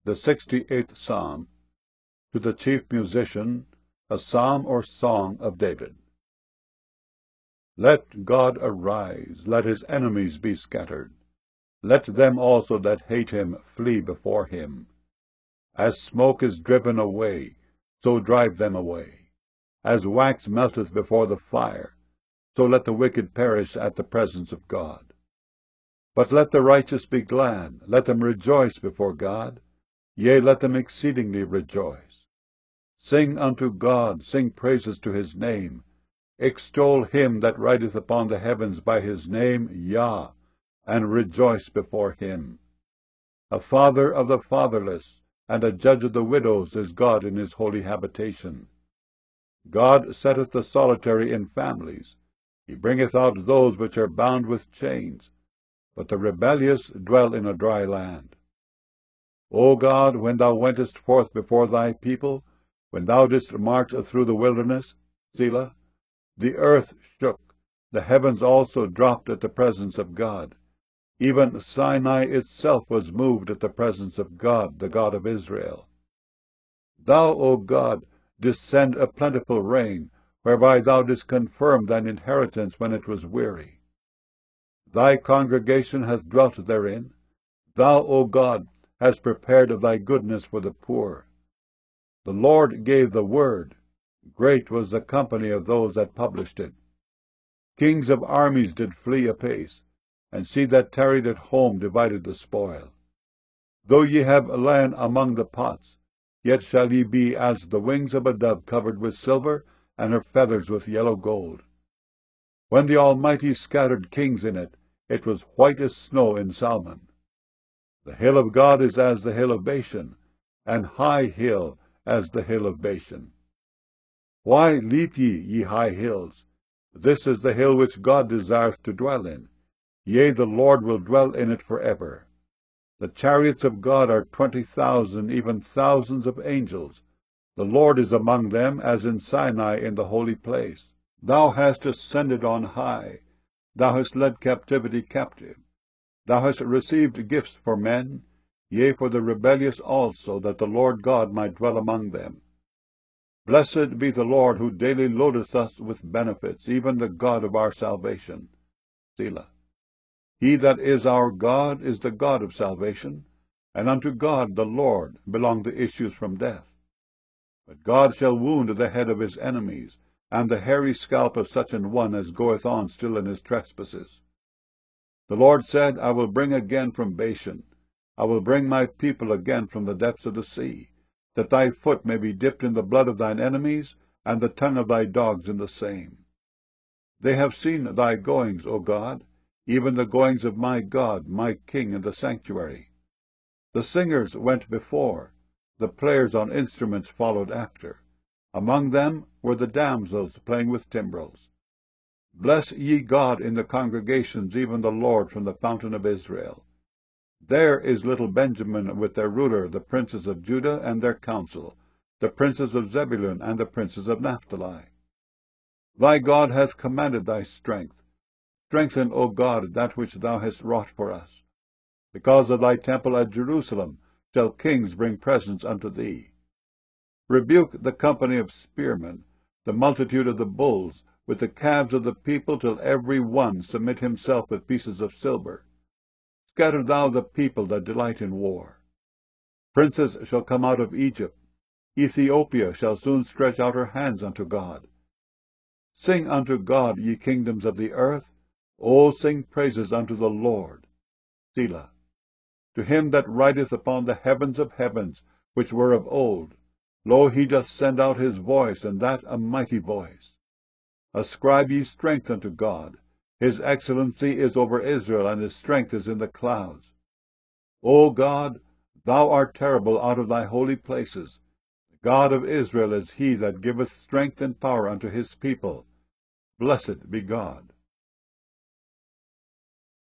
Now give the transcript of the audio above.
The 68th Psalm. To the chief musician, a psalm or song of David. Let God arise, let his enemies be scattered. Let them also that hate him flee before him. As smoke is driven away, so drive them away. As wax melteth before the fire, so let the wicked perish at the presence of God. But let the righteous be glad, let them rejoice before God. Yea, let them exceedingly rejoice. Sing unto God, sing praises to his name. Extol him that rideth upon the heavens by his name, Yah, and rejoice before him. A father of the fatherless, and a judge of the widows is God in his holy habitation. God setteth the solitary in families. He bringeth out those which are bound with chains. But the rebellious dwell in a dry land. O God, when thou wentest forth before thy people, when thou didst march through the wilderness, Selah, the earth shook, the heavens also dropped at the presence of God. Even Sinai itself was moved at the presence of God, the God of Israel. Thou, O God, didst send a plentiful rain, whereby thou didst confirm thine inheritance when it was weary. Thy congregation hath dwelt therein. Thou, O God, hast prepared of thy goodness for the poor. The Lord gave the word. Great was the company of those that published it. Kings of armies did flee apace, and she that tarried at home divided the spoil. Though ye have land among the pots, yet shall ye be as the wings of a dove covered with silver, and her feathers with yellow gold. When the Almighty scattered kings in it, it was white as snow in Salmon. The hill of God is as the hill of Bashan, and high hill as the hill of Bashan. Why leap ye high hills? This is the hill which God desireth to dwell in. Yea, the Lord will dwell in it forever. The chariots of God are 20,000, even thousands of angels. The Lord is among them, as in Sinai in the holy place. Thou hast ascended on high. Thou hast led captivity captive. Thou hast received gifts for men, yea, for the rebellious also, that the Lord God might dwell among them. Blessed be the Lord, who daily loadeth us with benefits, even the God of our salvation. Selah. He that is our God is the God of salvation, and unto God the Lord belong the issues from death. But God shall wound the head of his enemies, and the hairy scalp of such an one as goeth on still in his trespasses. The Lord said, I will bring again from Bashan, I will bring my people again from the depths of the sea, that thy foot may be dipped in the blood of thine enemies, and the tongue of thy dogs in the same. They have seen thy goings, O God, even the goings of my God, my King, in the sanctuary. The singers went before, the players on instruments followed after. Among them were the damsels playing with timbrels. Bless ye God in the congregations, even the Lord from the fountain of Israel. There is little Benjamin with their ruler, the princes of Judah and their council, the princes of Zebulun and the princes of Naphtali. Thy God hath commanded thy strength. Strengthen, O God, that which thou hast wrought for us. Because of thy temple at Jerusalem shall kings bring presents unto thee. Rebuke the company of spearmen, the multitude of the bulls, with the calves of the people, till every one submit himself with pieces of silver. Scatter thou the people that delight in war. Princes shall come out of Egypt. Ethiopia shall soon stretch out her hands unto God. Sing unto God, ye kingdoms of the earth. O sing praises unto the Lord. Selah. To him that rideth upon the heavens of heavens, which were of old, lo, he doth send out his voice, and that a mighty voice. Ascribe ye strength unto God. His excellency is over Israel, and his strength is in the clouds. O God, thou art terrible out of thy holy places. The God of Israel is he that giveth strength and power unto his people. Blessed be God.